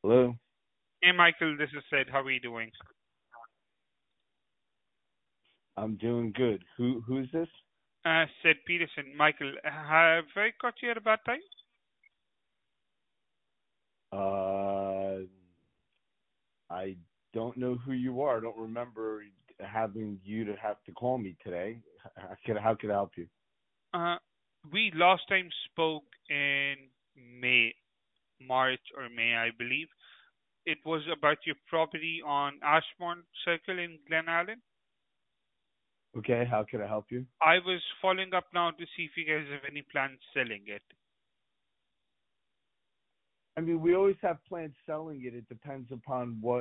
Hello. Hey, Michael, this is Sid. How are you doing? I'm doing good. Who's this? Sid Peterson. Michael, have I caught you at a bad time? Uh, I don't know who you are. I don't remember having you to have to call me today. How could I help you? Uh, we last time spoke in May, March or May, I believe. It was about your property on Ashmont Circle in Glen Allen. Okay, how could I help you? I was following up now to see if you guys have any plans selling it. I mean, we always have plans selling it. It depends upon what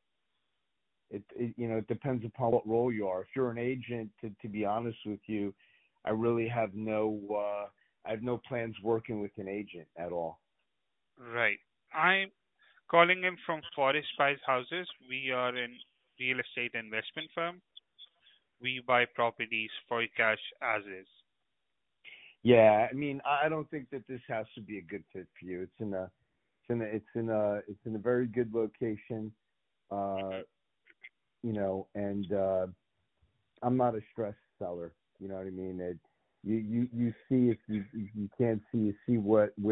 it depends upon what role you are. If you're an agent, to be honest with you, I really have I have no plans working with an agent at all. Right. I'm calling in from Forest Spice Houses. We are an real estate investment firm. We buy properties for cash as is. Yeah, I mean, I don't think that this house would be a good fit for you. It's in a very good location, uh, and I'm not a stress seller. You know what I mean? You see if you can't see, you see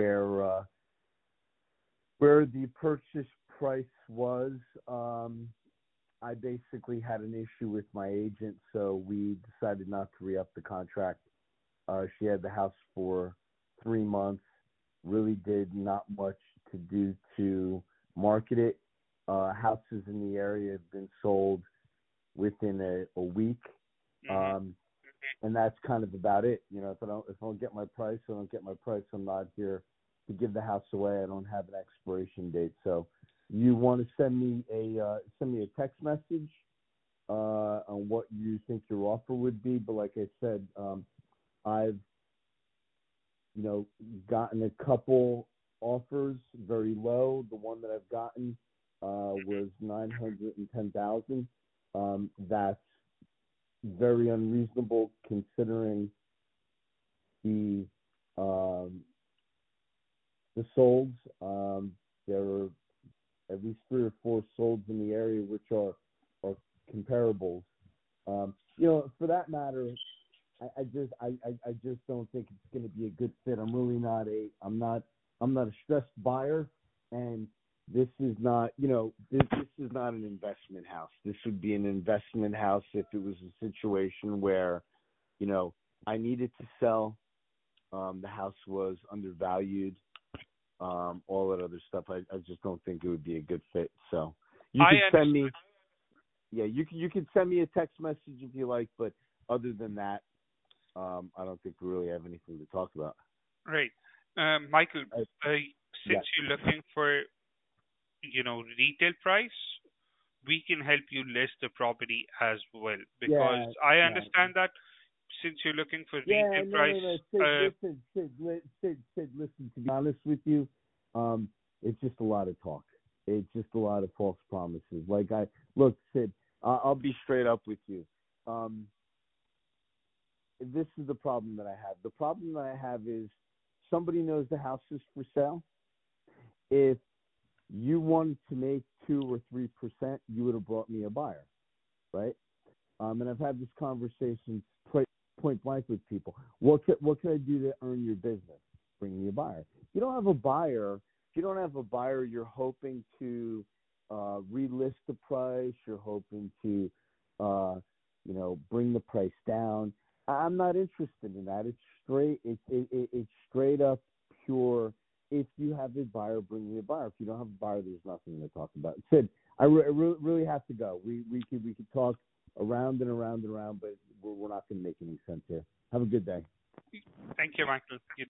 where the purchase price was. I basically had an issue with my agent, so we decided not to re-up the contract. She had the house for 3 months, really did not much to do to market it. Houses in the area have been sold within a week. Hmm. And that's kind of about it. If I don't get my price, I don't get my price. I'm not here to give the house away. I don't have an expiration date. So you want to send me a text message on what you think your offer would be. But like I said, I've gotten a couple offers very low. The one that I've gotten was 910,000. That's very unreasonable considering the um, the solds. There are at least three or four solds in the area which are comparables. For that matter, I just don't think it's going to be a good fit. I'm not a stressed buyer, and this is not this is not an investment house. This would be an investment house if it was a situation where I needed to sell. The house was undervalued. All that other stuff. I just don't think it would be a good fit. So you I could send me understand. yeah you can send me a text message if you like, but other than that, I don't think we really have anything to talk about. Right. Michael, Uh, since yeah, you're looking for, retail price, we can help you list the property as well. Because yeah, I yeah, understand that since you're looking for yeah. retail No, price, no, no. Sid, listen, Sid. Listen. To be honest with you, it's just a lot of talk. It's just a lot of false promises. Look, Sid. I'll be straight up with you. Um, this is the problem that I have. The problem that I have is somebody knows the house is for sale. If you wanted to make 2 or 3%, you would have brought me a buyer, right? And I've had this conversation point blank with people. What can I do to earn your business? Bring me a buyer. You don't have a buyer. If you don't have a buyer, you're hoping to relist the price. You're hoping to, bring the price down. I'm not interested in that. It's straight up pure. If you have a buyer, bring me a buyer. If you don't have a buyer, there's nothing to talk about. Sid, really have to go. We could talk around and around and around, but we're not going to make any sense here. Have a good day. thank you, Michael. You